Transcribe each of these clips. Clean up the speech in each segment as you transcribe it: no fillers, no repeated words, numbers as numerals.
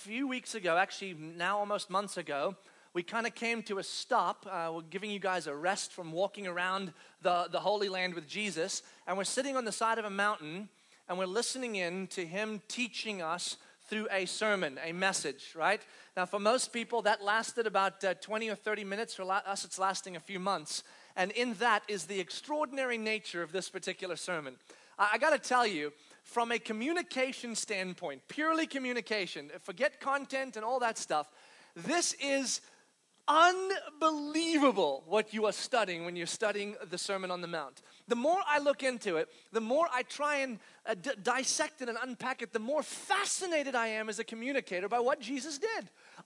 few weeks ago, actually now almost months ago, we kind of came to a stop. We're giving you guys a rest from walking around the Holy Land with Jesus. And we're sitting on the side of a mountain, and we're listening in to him teaching us through a sermon, a message, right? Now, for most people, that lasted about 20 or 30 minutes. For us, it's lasting a few months. And in that is the extraordinary nature of this particular sermon. I got to tell you, from a communication standpoint, purely communication, forget content and all that stuff, this is unbelievable what you are studying when you're studying the Sermon on the Mount. The more I look into it, the more I try and dissect it and unpack it, the more fascinated I am as a communicator by what Jesus did.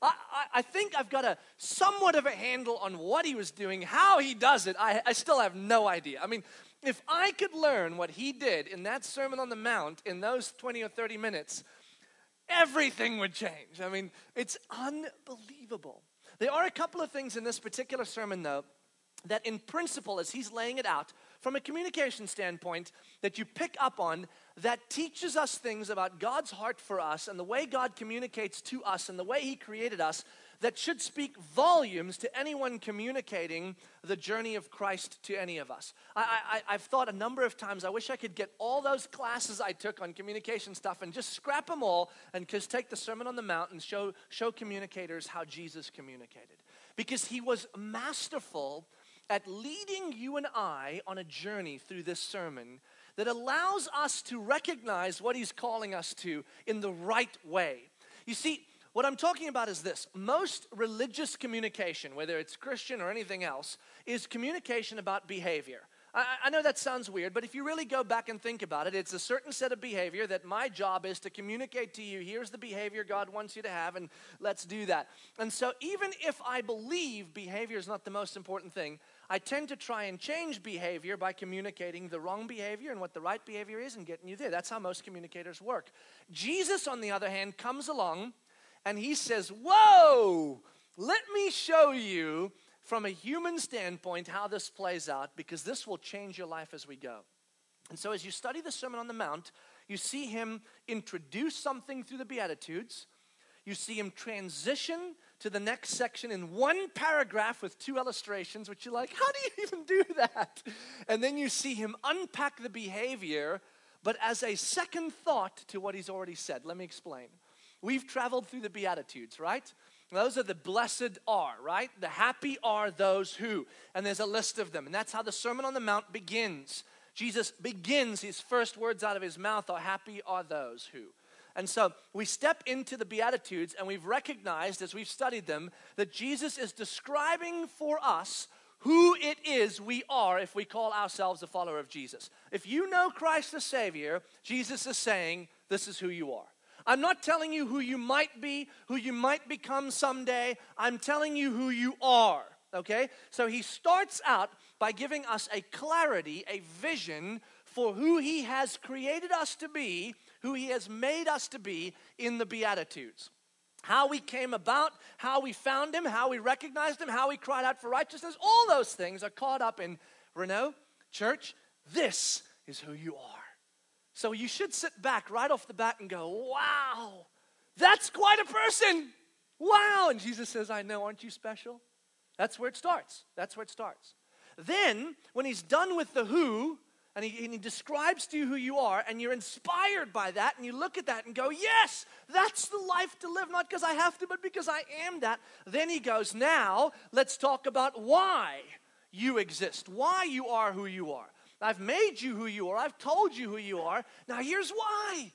I think I've got somewhat of a handle on what he was doing. How he does it, I still have no idea. I mean, if I could learn what he did in that Sermon on the Mount in those 20 or 30 minutes, everything would change. I mean, it's unbelievable. There are a couple of things in this particular sermon, though, that in principle, as he's laying it out, from a communication standpoint, that you pick up on, that teaches us things about God's heart for us and the way God communicates to us and the way he created us, that should speak volumes to anyone communicating the journey of Christ to any of us. I've thought a number of times, I wish I could get all those classes I took on communication stuff and just scrap them all and just take the Sermon on the Mount and show communicators how Jesus communicated. Because he was masterful at leading you and I on a journey through this sermon that allows us to recognize what he's calling us to in the right way. You see, what I'm talking about is this. Most religious communication, whether it's Christian or anything else, is communication about behavior. I know that sounds weird, but if you really go back and think about it, it's a certain set of behavior that my job is to communicate to you. Here's the behavior God wants you to have, and let's do that. And so even if I believe behavior is not the most important thing, I tend to try and change behavior by communicating the wrong behavior and what the right behavior is and getting you there. That's how most communicators work. Jesus, on the other hand, comes along and he says, whoa, let me show you from a human standpoint how this plays out, because this will change your life as we go. And so as you study the Sermon on the Mount, you see him introduce something through the Beatitudes. You see him transition to the next section in one paragraph with two illustrations, which you're like, how do you even do that? And then you see him unpack the behavior, but as a second thought to what he's already said. Let me explain. We've traveled through the Beatitudes, right? Those are the blessed are, right? The happy are those who. And there's a list of them. And that's how the Sermon on the Mount begins. Jesus begins, his first words out of his mouth are, happy are those who. And so we step into the Beatitudes, and we've recognized as we've studied them that Jesus is describing for us who it is we are if we call ourselves a follower of Jesus. If you know Christ the Savior, Jesus is saying, this is who you are. I'm not telling you who you might be, who you might become someday. I'm telling you who you are, okay? So he starts out by giving us a clarity, a vision for who he has created us to be, who he has made us to be in the Beatitudes. How we came about, how we found him, how we recognized him, how we cried out for righteousness, all those things are caught up in, Renault, church, this is who you are. So you should sit back right off the bat and go, wow, that's quite a person. Wow. And Jesus says, I know, aren't you special? That's where it starts. That's where it starts. Then, when he's done with the who, and he describes to you who you are, and you're inspired by that, and you look at that and go, yes, that's the life to live, not because I have to, but because I am that. Then he goes, now, let's talk about why you exist, why you are who you are. I've made you who you are. I've told you who you are. Now here's why.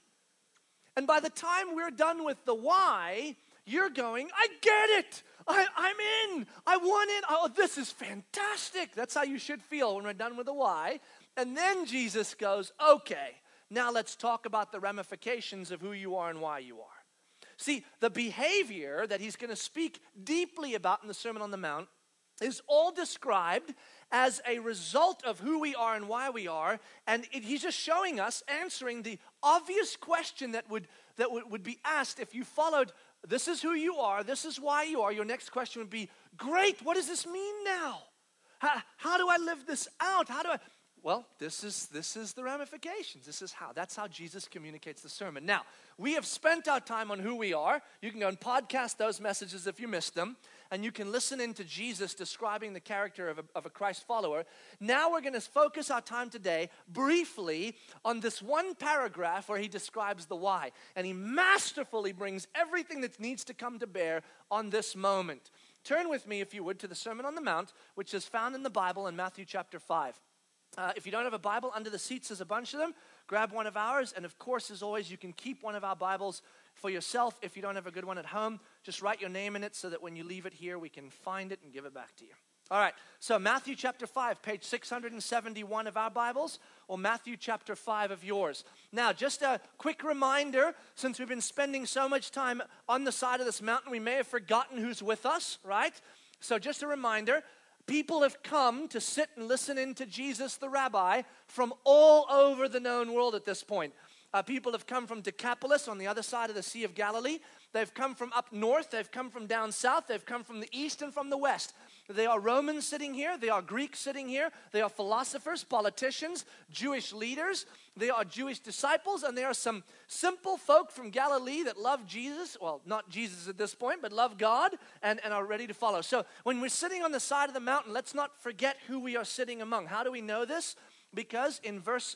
And by the time we're done with the why, you're going, I get it. I'm in. I want it. Oh, this is fantastic. That's how you should feel when we're done with the why. And then Jesus goes, okay, now let's talk about the ramifications of who you are and why you are. See, the behavior that he's going to speak deeply about in the Sermon on the Mount is all described as a result of who we are and why we are, and he's just showing us, answering the obvious question that would be asked if you followed, this is who you are, this is why you are. Your next question would be, great, what does this mean now? How do I live this out? Well, this is the ramifications. That's how Jesus communicates the sermon. Now, we have spent our time on who we are. You can go and podcast those messages if you missed them, and you can listen into Jesus describing the character of a Christ follower. Now we're going to focus our time today briefly on this one paragraph where he describes the why, and he masterfully brings everything that needs to come to bear on this moment. Turn with me, if you would, to the Sermon on the Mount, which is found in the Bible in Matthew chapter 5. If you don't have a Bible, under the seats there's a bunch of them. Grab one of ours, and of course, as always, you can keep one of our Bibles for yourself. If you don't have a good one at home, just write your name in it so that when you leave it here, we can find it and give it back to you. All right, so Matthew chapter 5, page 671 of our Bibles, or Matthew chapter 5 of yours. Now, just a quick reminder, since we've been spending so much time on the side of this mountain, we may have forgotten who's with us, right? So just a reminder, people have come to sit and listen in to Jesus the rabbi from all over the known world at this point. People have come from Decapolis on the other side of the Sea of Galilee. They've come from up north. They've come from down south. They've come from the east and from the west. They are Romans sitting here. They are Greeks sitting here. They are philosophers, politicians, Jewish leaders. They are Jewish disciples. And there are some simple folk from Galilee that love Jesus. Well, not Jesus at this point, but love God and are ready to follow. So when we're sitting on the side of the mountain, let's not forget who we are sitting among. How do we know this? Because in verse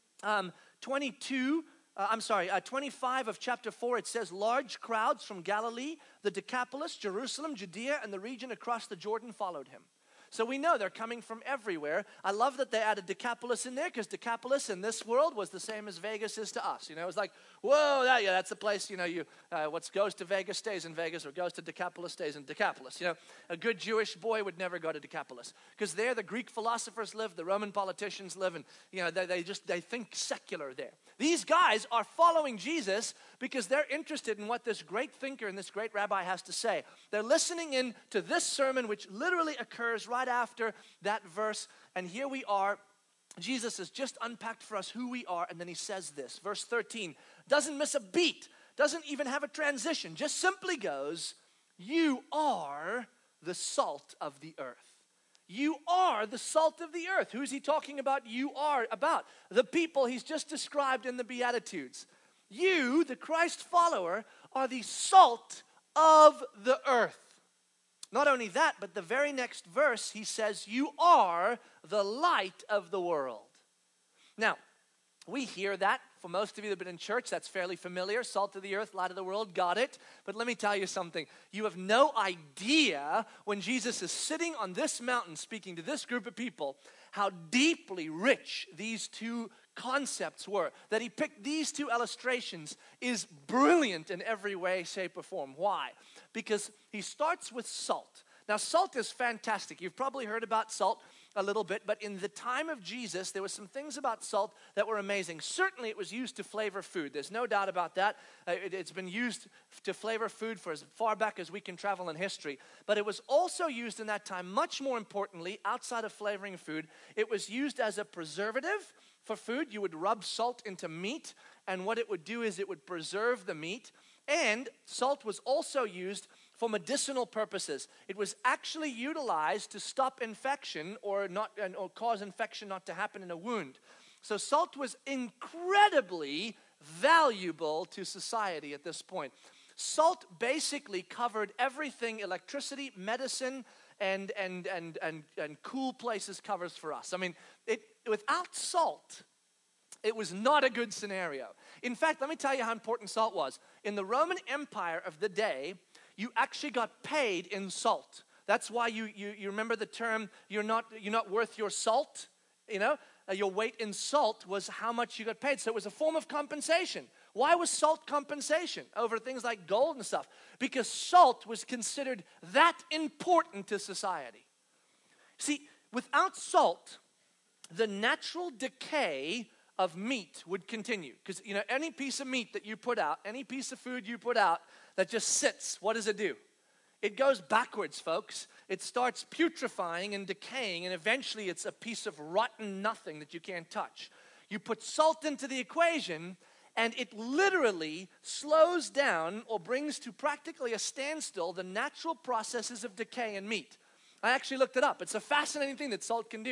25 of chapter 4, it says, large crowds from Galilee, the Decapolis, Jerusalem, Judea, and the region across the Jordan followed him. So we know they're coming from everywhere. I love that they added Decapolis in there, because Decapolis in this world was the same as Vegas is to us. You know, it was like, whoa, that's the place, you know, what goes to Vegas stays in Vegas, or goes to Decapolis stays in Decapolis. You know, a good Jewish boy would never go to Decapolis, because there the Greek philosophers live, the Roman politicians live, and, you know, they think secular there. These guys are following Jesus because they're interested in what this great thinker and this great rabbi has to say. They're listening in to this sermon, which literally occurs right after that verse. And here we are. Jesus has just unpacked for us who we are, and then he says this. Verse 13 doesn't miss a beat, doesn't even have a transition, just simply goes, you are the salt of the earth. You are the salt of the earth. Who's he talking about? You are about the people he's just described in the Beatitudes. You, the Christ follower, are the salt of the earth. Not only that, but the very next verse, he says, you are the light of the world. Now, we hear that. For most of you that have been in church, that's fairly familiar. Salt of the earth, light of the world, got it. But let me tell you something. You have no idea when Jesus is sitting on this mountain speaking to this group of people, how deeply rich these two concepts were. That he picked these two illustrations is brilliant in every way, shape, or form. Why? Because he starts with salt. Now, salt is fantastic. You've probably heard about salt a little bit, but in the time of Jesus, there were some things about salt that were amazing. Certainly, it was used to flavor food. There's no doubt about that. It's been used to flavor food for as far back as we can travel in history. But it was also used in that time, much more importantly, outside of flavoring food, it was used as a preservative for food. You would rub salt into meat, and what it would do is it would preserve the meat. And salt was also used for medicinal purposes. It was actually utilized to stop infection or cause infection not to happen in a wound. So salt was incredibly valuable to society at this point. Salt basically covered everything electricity, medicine, and cool places covers for us. I mean, without salt, it was not a good scenario. In fact, let me tell you how important salt was. In the Roman Empire of the day, you actually got paid in salt. That's why you remember the term, you're not worth your salt, you know? Your weight in salt was how much you got paid. So it was a form of compensation. Why was salt compensation over things like gold and stuff? Because salt was considered that important to society. See, without salt, the natural decay of meat would continue. Because, you know, any piece of meat that you put out, any piece of food you put out that just sits, what does it do? It goes backwards, folks. It starts putrefying and decaying, and eventually it's a piece of rotten nothing that you can't touch. You put salt into the equation, and it literally slows down or brings to practically a standstill the natural processes of decay in meat. I actually looked it up. It's a fascinating thing that salt can do.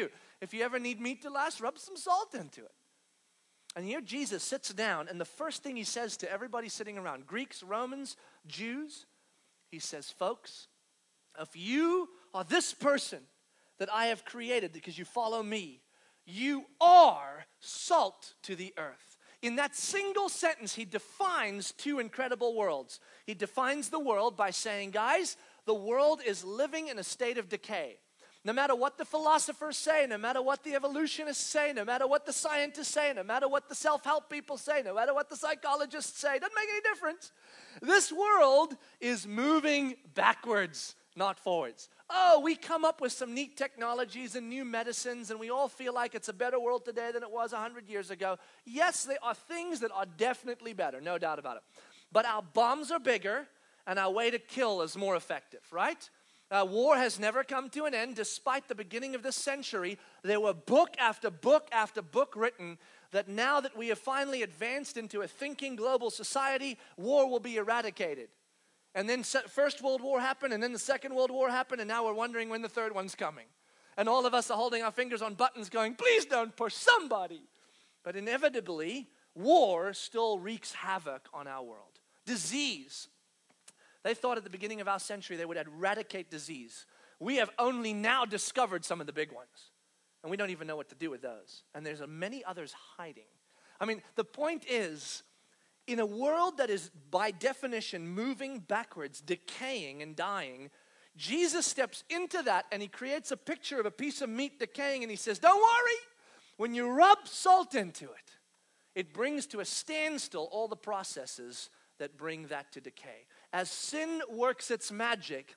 If you ever need meat to last, rub some salt into it. And here Jesus sits down, and the first thing he says to everybody sitting around, Greeks, Romans, Jews, he says, folks, if you are this person that I have created because you follow me, you are salt to the earth. In that single sentence, he defines two incredible worlds. He defines the world by saying, guys, the world is living in a state of decay. No matter what the philosophers say, no matter what the evolutionists say, no matter what the scientists say, no matter what the self-help people say, no matter what the psychologists say, doesn't make any difference. This world is moving backwards, not forwards. Oh, we come up with some neat technologies and new medicines, and we all feel like it's a better world today than it was 100 years ago. Yes, there are things that are definitely better, no doubt about it. But our bombs are bigger, and our way to kill is more effective, right? War has never come to an end. Despite the beginning of this century, there were book after book after book written that now that we have finally advanced into a thinking global society, war will be eradicated. And then First World War happened, and then the Second World War happened, and now we're wondering when the third one's coming. And all of us are holding our fingers on buttons going, please don't push somebody. But inevitably, war still wreaks havoc on our world. Disease. They thought at the beginning of our century they would eradicate disease. We have only now discovered some of the big ones. And we don't even know what to do with those. And there's many others hiding. I mean, the point is, in a world that is by definition moving backwards, decaying and dying, Jesus steps into that and he creates a picture of a piece of meat decaying and he says, don't worry, when you rub salt into it, it brings to a standstill all the processes that bring that to decay. As sin works its magic,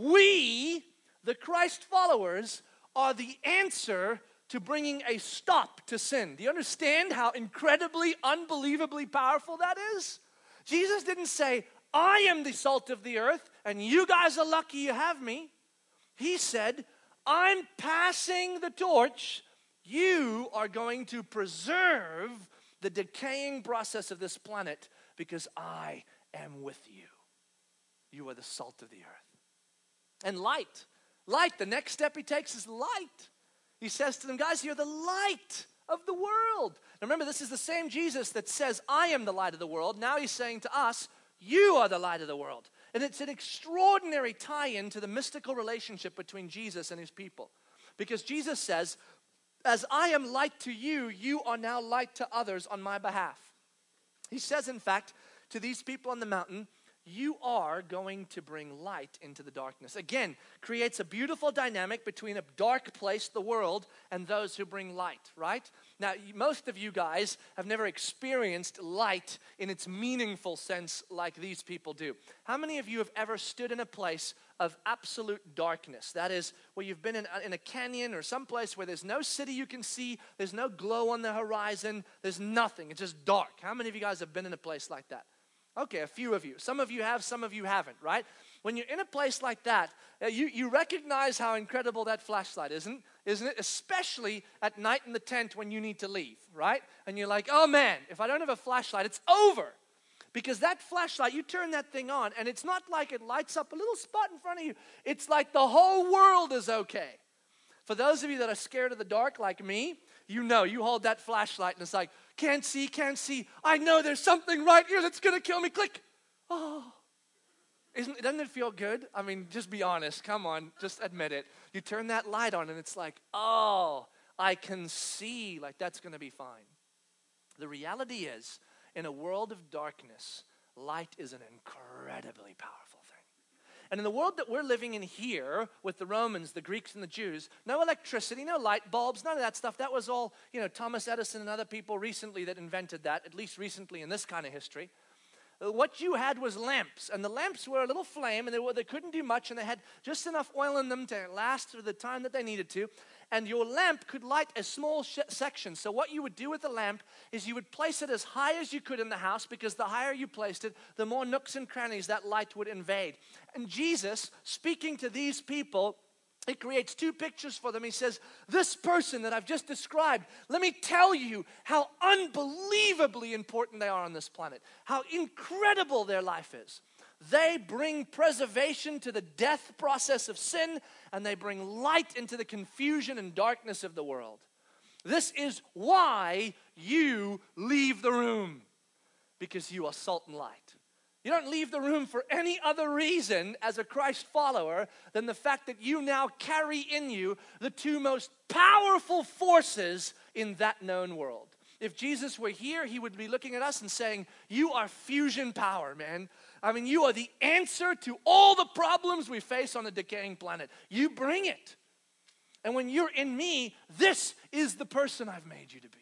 we, the Christ followers, are the answer to bringing a stop to sin. Do you understand how incredibly, unbelievably powerful that is? Jesus didn't say, I am the salt of the earth, and you guys are lucky you have me. He said, I'm passing the torch. You are going to preserve the decaying process of this planet because I am with you. You are the salt of the earth. And light, the next step he takes is light. He says to them, guys, you're the light of the world. Now remember, this is the same Jesus that says, I am the light of the world. Now he's saying to us, you are the light of the world. And it's an extraordinary tie-in to the mystical relationship between Jesus and his people. Because Jesus says, as I am light to you, you are now light to others on my behalf. He says, in fact, to these people on the mountain, you are going to bring light into the darkness. Again, creates a beautiful dynamic between a dark place, the world, and those who bring light, right? Now, most of you guys have never experienced light in its meaningful sense like these people do. How many of you have ever stood in a place of absolute darkness? That is, where you've been in a canyon or someplace where there's no city you can see, there's no glow on the horizon, there's nothing, it's just dark. How many of you guys have been in a place like that? Okay, a few of you. Some of you have, some of you haven't, right? When you're in a place like that, you recognize how incredible that flashlight isn't it? Especially at night in the tent when you need to leave, right? And you're like, oh man, if I don't have a flashlight, it's over. Because that flashlight, you turn that thing on, and it's not like it lights up a little spot in front of you. It's like the whole world is okay. For those of you that are scared of the dark like me, you know, you hold that flashlight and it's like, can't see. I know there's something right here that's going to kill me. Click. Oh. Doesn't it feel good? I mean, just be honest. Come on, just admit it. You turn that light on and it's like, oh, I can see. Like, that's going to be fine. The reality is, in a world of darkness, light is an incredibly powerful thing. And in the world that we're living in here with the Romans, the Greeks, and the Jews, no electricity, no light bulbs, none of that stuff. That was all, Thomas Edison and other people recently that invented that, at least recently in this kind of history. What you had was lamps, and the lamps were a little flame, and they couldn't do much, and they had just enough oil in them to last for the time that they needed to. And your lamp could light a small section. So what you would do with the lamp is you would place it as high as you could in the house, because the higher you placed it, the more nooks and crannies that light would invade. And Jesus, speaking to these people, he creates two pictures for them. He says, this person that I've just described, let me tell you how unbelievably important they are on this planet, how incredible their life is. They bring preservation to the death process of sin, and they bring light into the confusion and darkness of the world. This is why you leave the room, because you are salt and light. You don't leave the room for any other reason as a Christ follower than the fact that you now carry in you the two most powerful forces in that known world. If Jesus were here, he would be looking at us and saying, you are fusion power, man. I mean, you are the answer to all the problems we face on a decaying planet. You bring it. And when you're in me, this is the person I've made you to be.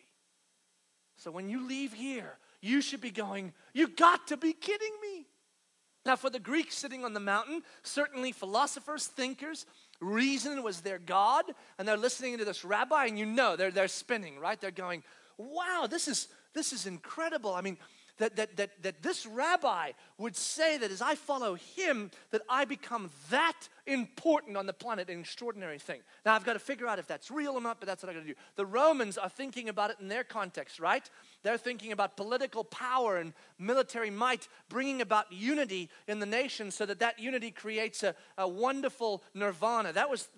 So when you leave here, you should be going, you got to be kidding me. Now for the Greeks sitting on the mountain, certainly philosophers, thinkers, reason was their God, and they're listening to this rabbi, and you know they're spinning, right? They're going, wow, this is incredible. I mean, that this rabbi would say that as I follow him, that I become that important on the planet, an extraordinary thing. Now, I've got to figure out if that's real or not, but that's what I've got to do. The Romans are thinking about it in their context, right? They're thinking about political power and military might, bringing about unity in the nation so that unity creates a wonderful nirvana. That was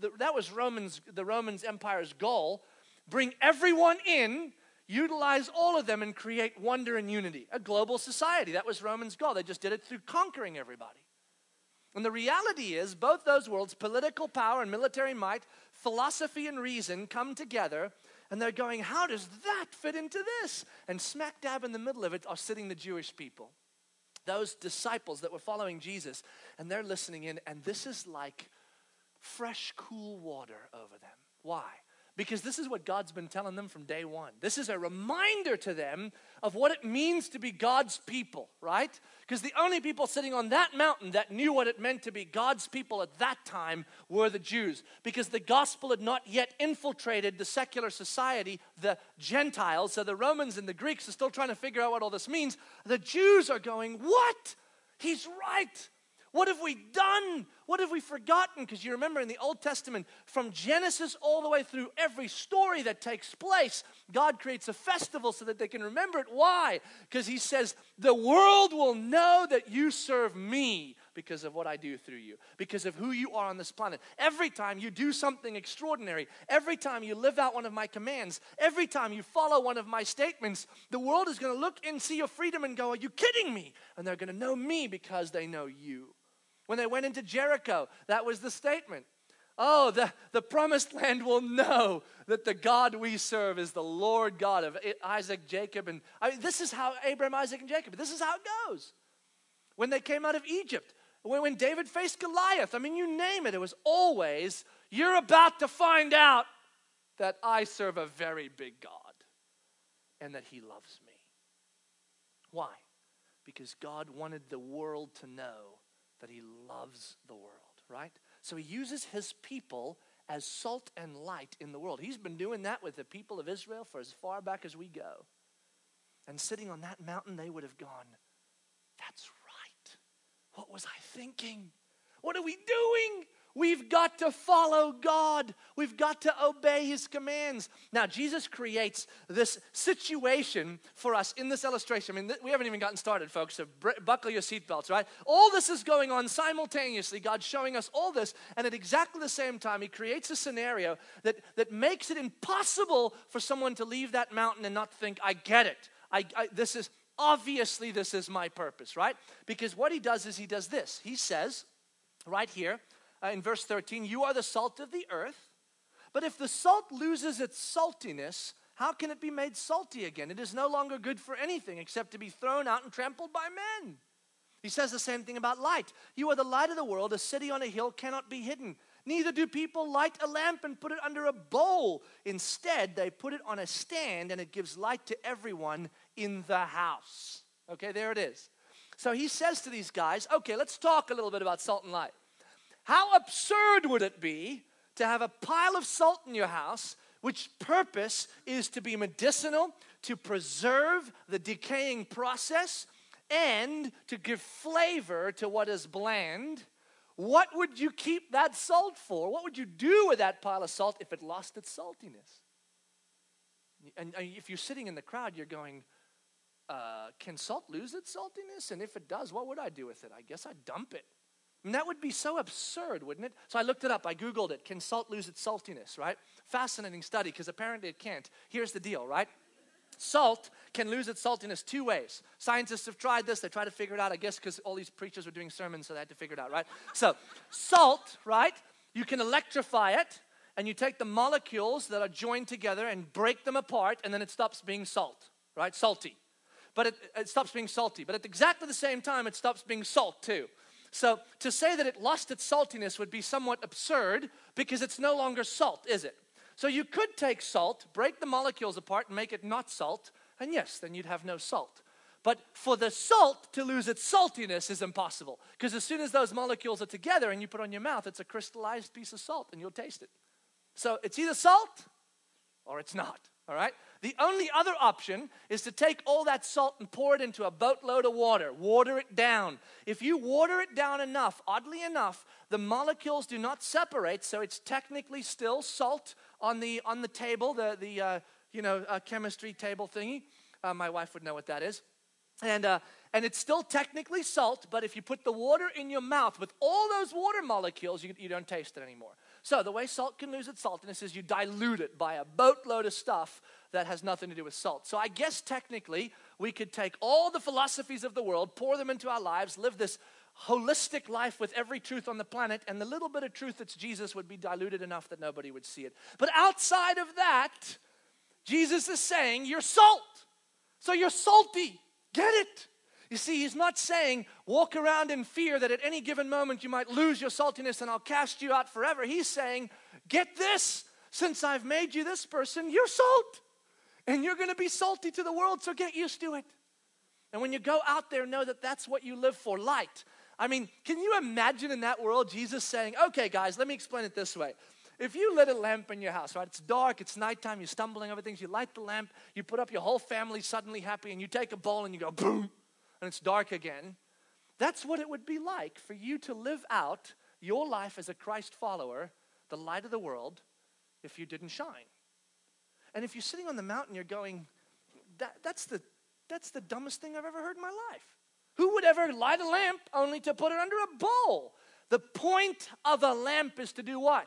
the Romans Empire's goal. Bring everyone in, utilize all of them, and create wonder and unity. A global society. That was Romans' goal. They just did it through conquering everybody. And the reality is, both those worlds, political power and military might, philosophy and reason, come together, and they're going, how does that fit into this? And smack dab in the middle of it are sitting the Jewish people. Those disciples that were following Jesus, and they're listening in, and this is like fresh, cool water over them. Why? Because this is what God's been telling them from day one. This is a reminder to them of what it means to be God's people, right? Because the only people sitting on that mountain that knew what it meant to be God's people at that time were the Jews. Because the gospel had not yet infiltrated the secular society, the Gentiles. So the Romans and the Greeks are still trying to figure out what all this means. The Jews are going, what? He's right. What have we done? What have we forgotten? Because you remember in the Old Testament, from Genesis all the way through every story that takes place, God creates a festival so that they can remember it. Why? Because he says, the world will know that you serve me because of what I do through you, because of who you are on this planet. Every time you do something extraordinary, every time you live out one of my commands, every time you follow one of my statements, the world is going to look and see your freedom and go, are you kidding me? And they're going to know me because they know you. When they went into Jericho, that was the statement. Oh, the promised land will know that the God we serve is the Lord God of Isaac, Jacob. And this is how Abraham, Isaac, and Jacob, this is how it goes. When they came out of Egypt, when David faced Goliath, I mean, you name it, it was always, you're about to find out that I serve a very big God and that he loves me. Why? Because God wanted the world to know that he loves the world, right? So he uses his people as salt and light in the world. He's been doing that with the people of Israel for as far back as we go. And sitting on that mountain, they would have gone, that's right. What was I thinking? What are we doing? We've got to follow God. We've got to obey his commands. Now, Jesus creates this situation for us in this illustration. I mean, we haven't even gotten started, folks, so buckle your seatbelts, right? All this is going on simultaneously. God's showing us all this, and at exactly the same time, he creates a scenario that makes it impossible for someone to leave that mountain and not think, I get it. This is my purpose, right? Because what he does is he does this. He says, right here, in verse 13, you are the salt of the earth, but if the salt loses its saltiness, how can it be made salty again? It is no longer good for anything except to be thrown out and trampled by men. He says the same thing about light. You are the light of the world. A city on a hill cannot be hidden. Neither do people light a lamp and put it under a bowl. Instead, they put it on a stand and it gives light to everyone in the house. Okay, there it is. So he says to these guys, okay, let's talk a little bit about salt and light. How absurd would it be to have a pile of salt in your house, which purpose is to be medicinal, to preserve the decaying process, and to give flavor to what is bland? What would you keep that salt for? What would you do with that pile of salt if it lost its saltiness? And if you're sitting in the crowd, you're going, can salt lose its saltiness? And if it does, what would I do with it? I guess I'd dump it. I mean, that would be so absurd, wouldn't it? So I looked it up. I Googled it. Can salt lose its saltiness, right? Fascinating study, because apparently it can't. Here's the deal, right? Salt can lose its saltiness two ways. Scientists have tried this. They try to figure it out, I guess, because all these preachers were doing sermons, so they had to figure it out, right? So salt, right? You can electrify it, and you take the molecules that are joined together and break them apart, and then it stops being salt, right? Salty. But it stops being salty. But at exactly the same time, it stops being salt too. So to say that it lost its saltiness would be somewhat absurd because it's no longer salt, is it? So you could take salt, break the molecules apart and make it not salt, and yes, then you'd have no salt. But for the salt to lose its saltiness is impossible because as soon as those molecules are together and you put it on your mouth, it's a crystallized piece of salt and you'll taste it. So it's either salt or it's not, all right? The only other option is to take all that salt and pour it into a boatload of water. Water it down. If you water it down enough, oddly enough, the molecules do not separate, so it's technically still salt on the table, the chemistry table thingy. My wife would know what that is. And it's still technically salt, but if you put the water in your mouth with all those water molecules, you don't taste it anymore. So the way salt can lose its saltiness is you dilute it by a boatload of stuff that has nothing to do with salt. So I guess technically we could take all the philosophies of the world, pour them into our lives, live this holistic life with every truth on the planet, and the little bit of truth that's Jesus would be diluted enough that nobody would see it. But outside of that, Jesus is saying you're salt. So you're salty. Get it? You see, he's not saying walk around in fear that at any given moment you might lose your saltiness and I'll cast you out forever. He's saying, get this, since I've made you this person, you're salt. And you're going to be salty to the world, so get used to it. And when you go out there, know that that's what you live for, light. I mean, can you imagine in that world Jesus saying, okay, guys, let me explain it this way. If you lit a lamp in your house, right, it's dark, it's nighttime, you're stumbling over things, you light the lamp, you put up your whole family suddenly happy, and you take a bowl and you go boom, and it's dark again. That's what it would be like for you to live out your life as a Christ follower, the light of the world, if you didn't shine. And if you're sitting on the mountain, you're going, that's the dumbest thing I've ever heard in my life. Who would ever light a lamp only to put it under a bowl? The point of a lamp is to do what?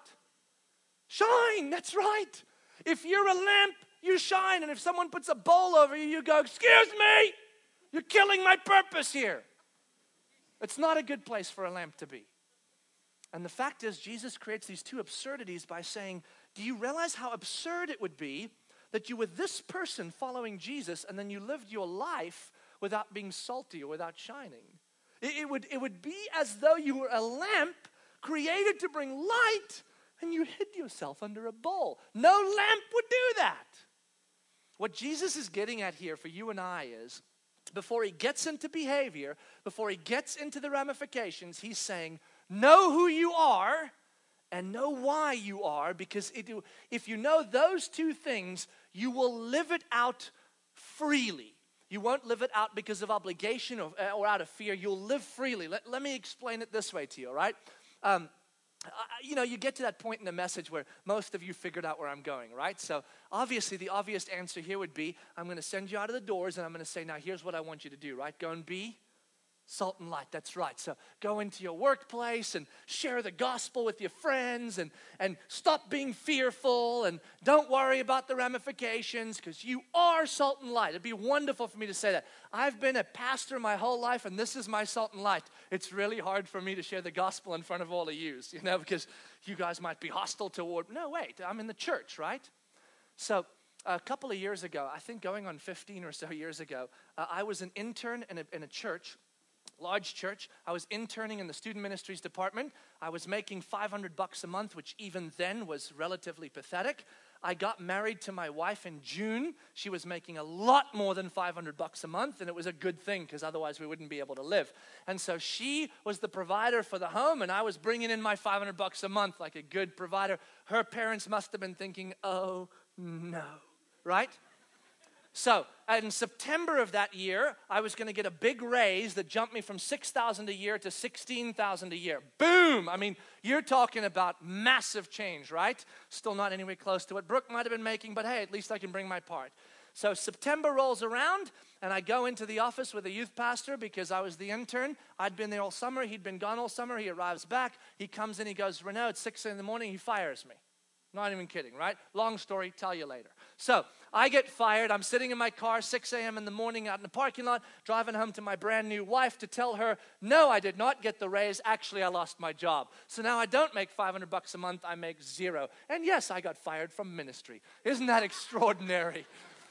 Shine, that's right. If you're a lamp, you shine. And if someone puts a bowl over you, you go, excuse me, you're killing my purpose here. It's not a good place for a lamp to be. And the fact is, Jesus creates these two absurdities by saying, do you realize how absurd it would be that you were this person following Jesus and then you lived your life without being salty or without shining? It would be as though you were a lamp created to bring light and you hid yourself under a bowl. No lamp would do that. What Jesus is getting at here for you and I is, before he gets into behavior, before he gets into the ramifications, he's saying, know who you are and know why you are, because if you know those two things, you will live it out freely. You won't live it out because of obligation or out of fear. You'll live freely. Let me explain it this way to you, all right? You get to that point in the message where most of you figured out where I'm going, right? So obviously the obvious answer here would be, I'm going to send you out of the doors and I'm going to say, now here's what I want you to do, right? Go and be salt and light, that's right. So go into your workplace and share the gospel with your friends and stop being fearful and don't worry about the ramifications because you are salt and light. It'd be wonderful for me to say that. I've been a pastor my whole life and this is my salt and light. It's really hard for me to share the gospel in front of all of you, because you guys might be hostile toward, no, wait, I'm in the church, right? So a couple of years ago, I think going on 15 or so years ago, I was an intern in a church, large church. I was interning in the student ministries department. I was making $500 a month, which even then was relatively pathetic. I got married to my wife in June. She was making a lot more than $500 a month, and it was a good thing because otherwise we wouldn't be able to live. And so she was the provider for the home, and I was bringing in my $500 a month like a good provider. Her parents must have been thinking, oh no, right? So in September of that year, I was going to get a big raise that jumped me from $6,000 a year to $16,000 a year. Boom! I mean, you're talking about massive change, right? Still not anywhere close to what Brooke might have been making, but hey, at least I can bring my part. So September rolls around, and I go into the office with a youth pastor because I was the intern. I'd been there all summer. He'd been gone all summer. He arrives back. He comes in. He goes, Renaud, it's 6 in the morning. He fires me. Not even kidding, right? Long story, tell you later. So I get fired. I'm sitting in my car, 6 a.m. in the morning out in the parking lot, driving home to my brand new wife to tell her, no, I did not get the raise. Actually, I lost my job. So now I don't make $500 a month. I make $0. And yes, I got fired from ministry. Isn't that extraordinary?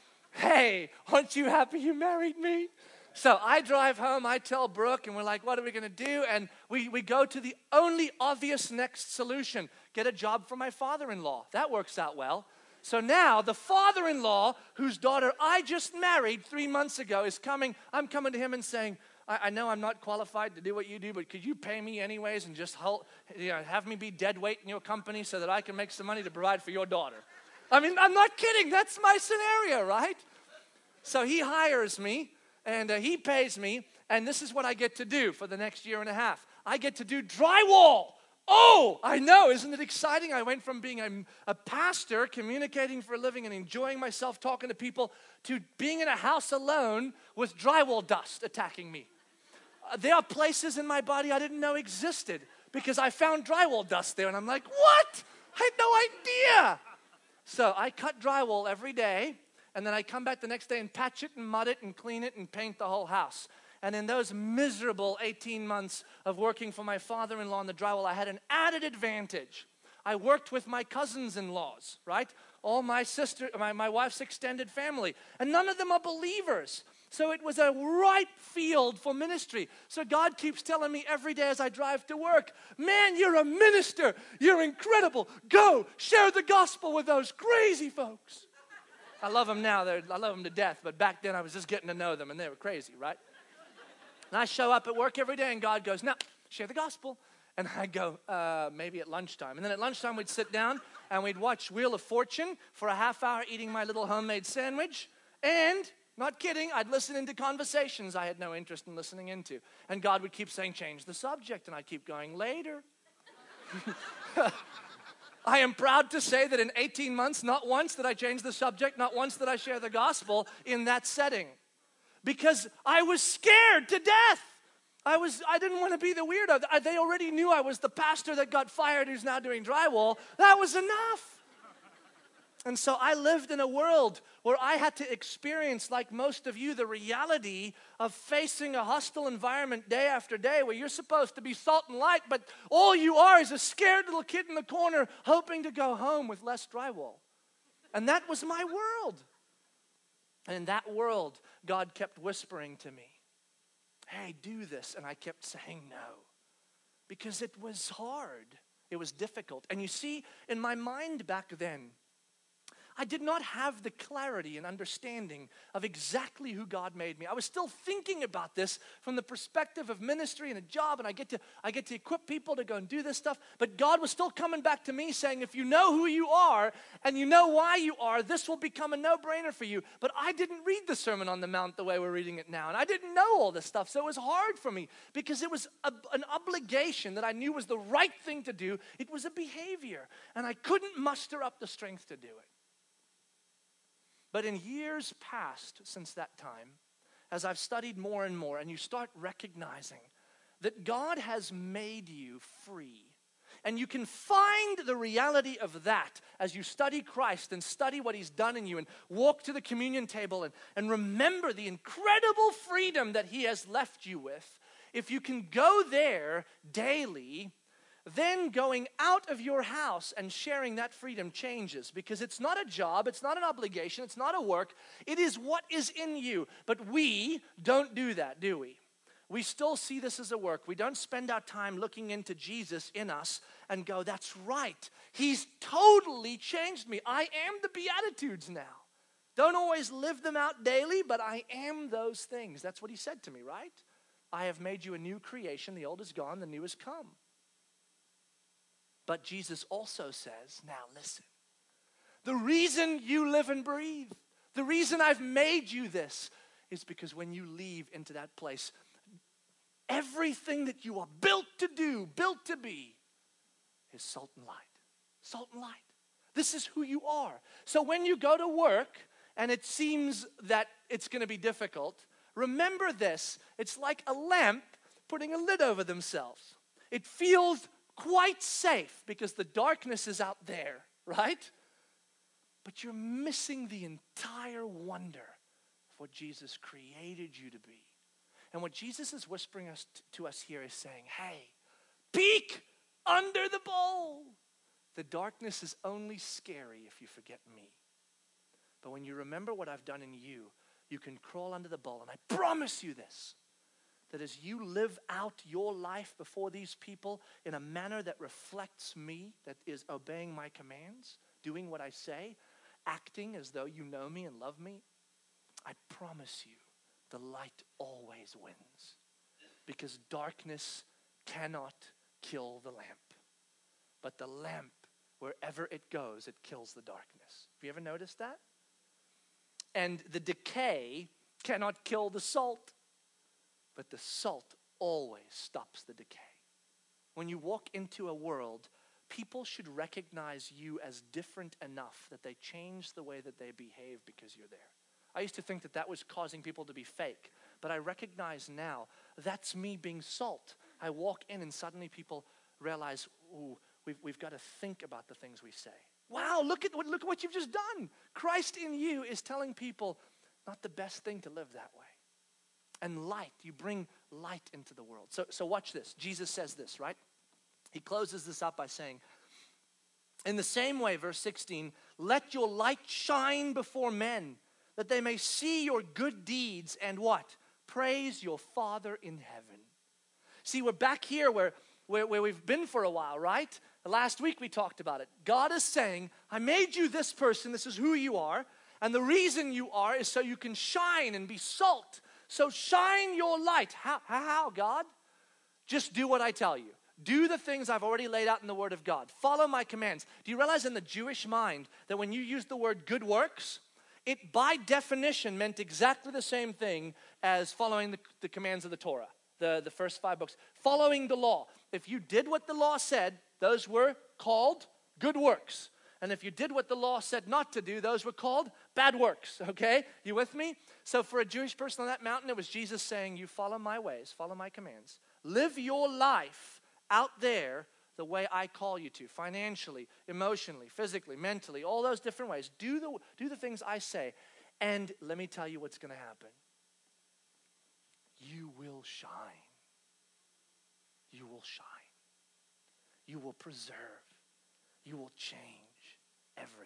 Hey, aren't you happy you married me? So I drive home, I tell Brooke, and we're like, what are we going to do? And we go to the only obvious next solution, get a job for my father-in-law. That works out well. So now the father-in-law, whose daughter I just married 3 months ago, is coming. I'm coming to him and saying, I know I'm not qualified to do what you do, but could you pay me anyways and just have me be dead weight in your company so that I can make some money to provide for your daughter? I mean, I'm not kidding. That's my scenario, right? So he hires me. And he pays me, and this is what I get to do for the next year and a half. I get to do drywall. Oh, I know. Isn't it exciting? I went from being a pastor, communicating for a living and enjoying myself, talking to people, to being in a house alone with drywall dust attacking me. There are places in my body I didn't know existed because I found drywall dust there, and I'm like, what? I had no idea. So I cut drywall every day. And then I come back the next day and patch it and mud it and clean it and paint the whole house. And in those miserable 18 months of working for my father-in-law on the drywall, I had an added advantage. I worked with my cousins-in-laws, right? All my wife's extended family. And none of them are believers. So it was a ripe field for ministry. So God keeps telling me every day as I drive to work, man, you're a minister. You're incredible. Go share the gospel with those crazy folks. I love them now. I love them to death. But back then, I was just getting to know them, and they were crazy, right? And I show up at work every day, and God goes, no, share the gospel. And I go, maybe at lunchtime. And then at lunchtime, we'd sit down, and we'd watch Wheel of Fortune for a half hour eating my little homemade sandwich. And, not kidding, I'd listen into conversations I had no interest in listening into. And God would keep saying, change the subject. And I'd keep going, later. I am proud to say that in 18 months, not once did I change the subject, not once did I share the gospel in that setting. Because I was scared to death. I didn't want to be the weirdo. They already knew I was the pastor that got fired who's now doing drywall. That was enough. And so I lived in a world where I had to experience, like most of you, the reality of facing a hostile environment day after day where you're supposed to be salt and light, but all you are is a scared little kid in the corner hoping to go home with less drywall. And that was my world. And in that world, God kept whispering to me, hey, do this. And I kept saying no because it was hard. It was difficult. And you see, in my mind back then, I did not have the clarity and understanding of exactly who God made me. I was still thinking about this from the perspective of ministry and a job, and I get to equip people to go and do this stuff. But God was still coming back to me saying, if you know who you are and you know why you are, this will become a no-brainer for you. But I didn't read the Sermon on the Mount the way we're reading it now, and I didn't know all this stuff, so it was hard for me because it was an obligation that I knew was the right thing to do. It was a behavior, and I couldn't muster up the strength to do it. But in years past since that time, as I've studied more and more, and you start recognizing that God has made you free. And you can find the reality of that as you study Christ and study what He's done in you and walk to the communion table and remember the incredible freedom that He has left you with. If you can go there daily, then going out of your house and sharing that freedom changes, because it's not a job, it's not an obligation, it's not a work, it is what is in you. But we don't do that, do we? We still see this as a work. We don't spend our time looking into Jesus in us and go, that's right, He's totally changed me. I am the Beatitudes now. Don't always live them out daily, but I am those things. That's what He said to me, right? I have made you a new creation. The old is gone, the new has come. But Jesus also says, now listen, the reason you live and breathe, the reason I've made you this is because when you leave into that place, everything that you are built to do, built to be, is salt and light. Salt and light. This is who you are. So when you go to work and it seems that it's going to be difficult, remember this. It's like a lamp putting a lid over themselves. It feels quite safe because the darkness is out there, right? But you're missing the entire wonder of what Jesus created you to be. And what Jesus is whispering to us here is saying, hey, peek under the bowl. The darkness is only scary if you forget me. But when you remember what I've done in you, you can crawl under the bowl. And I promise you this, that as you live out your life before these people in a manner that reflects me, that is obeying my commands, doing what I say, acting as though you know me and love me, I promise you, the light always wins. Because darkness cannot kill the lamp. But the lamp, wherever it goes, it kills the darkness. Have you ever noticed that? And the decay cannot kill the salt. But the salt always stops the decay. When you walk into a world, people should recognize you as different enough that they change the way that they behave because you're there. I used to think that that was causing people to be fake, but I recognize now that's me being salt. I walk in and suddenly people realize, ooh, we've got to think about the things we say. Wow, look at what you've just done. Christ in you is telling people not the best thing to live that way. And light, you bring light into the world. So watch this. Jesus says this, right? He closes this up by saying, in the same way, verse 16, let your light shine before men, that they may see your good deeds and what? Praise your Father in heaven. See, we're back here where we've been for a while, right? Last week we talked about it. God is saying, I made you this person, this is who you are, and the reason you are is so you can shine and be salt. So shine your light. How, God? Just do what I tell you. Do the things I've already laid out in the Word of God. Follow my commands. Do you realize in the Jewish mind that when you use the word good works, it by definition meant exactly the same thing as following the commands of the Torah, the first 5 books. Following the law. If you did what the law said, those were called good works. And if you did what the law said not to do, those were called bad works, okay? You with me? So for a Jewish person on that mountain, it was Jesus saying, you follow my ways, follow my commands. Live your life out there the way I call you to, financially, emotionally, physically, mentally, all those different ways. Do the things I say. And let me tell you what's going to happen. You will shine. You will shine. You will preserve. You will change everything.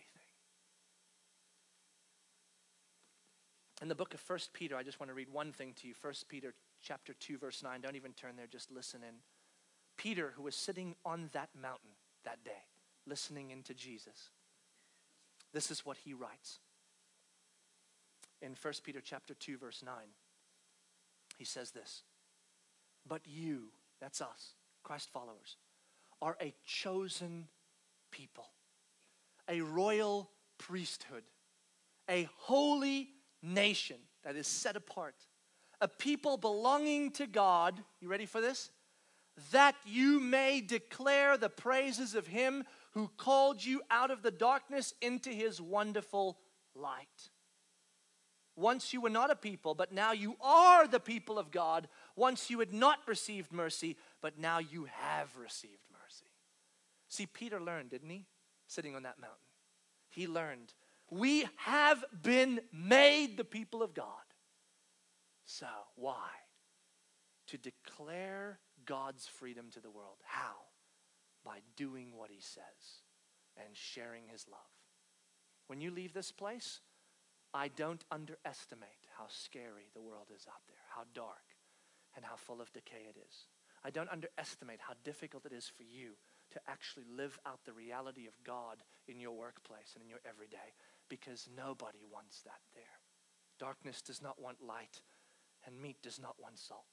In the book of 1 Peter, I just want to read one thing to you. 1 Peter chapter 2, verse 9. Don't even turn there, just listen in. Peter, who was sitting on that mountain that day, listening into Jesus, this is what he writes. In 1 Peter chapter 2, verse 9, he says this, but you, that's us, Christ followers, are a chosen people, a royal priesthood, a holy nation that is set apart, a people belonging to God, you ready for this? That you may declare the praises of him who called you out of the darkness into his wonderful light. Once you were not a people, but now you are the people of God. Once you had not received mercy, but now you have received mercy. See, Peter learned, didn't he? Sitting on that mountain. He learned, we have been made the people of God. So, why? To declare God's freedom to the world. How? By doing what he says and sharing his love. When you leave this place, I don't underestimate how scary the world is out there, how dark and how full of decay it is. I don't underestimate how difficult it is for you to actually live out the reality of God in your workplace and in your everyday, because nobody wants that there. Darkness does not want light, and meat does not want salt.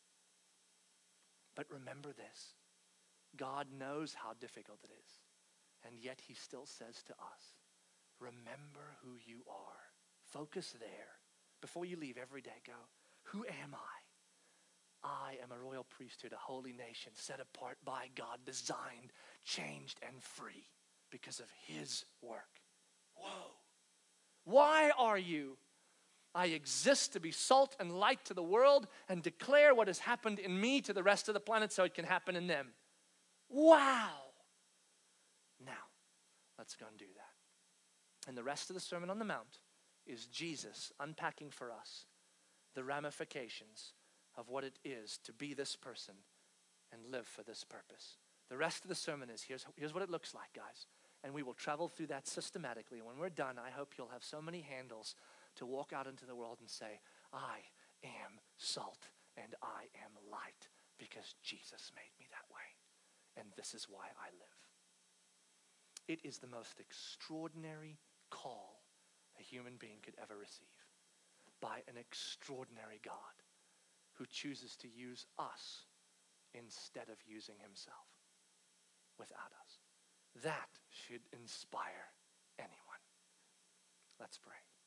But remember this, God knows how difficult it is, and yet he still says to us, remember who you are. Focus there. Before you leave every day, go, who am I? I am a royal priesthood, a holy nation, set apart by God, designed, changed, and free because of his work. Whoa. Why are you? I exist to be salt and light to the world and declare what has happened in me to the rest of the planet so it can happen in them. Wow. Now, let's go and do that. And the rest of the Sermon on the Mount is Jesus unpacking for us the ramifications of what it is to be this person and live for this purpose. The rest of the sermon is, here's what it looks like, guys. And we will travel through that systematically. When we're done, I hope you'll have so many handles to walk out into the world and say, I am salt and I am light because Jesus made me that way. And this is why I live. It is the most extraordinary call a human being could ever receive by an extraordinary God who chooses to use us instead of using himself without us. That should inspire anyone. Let's pray.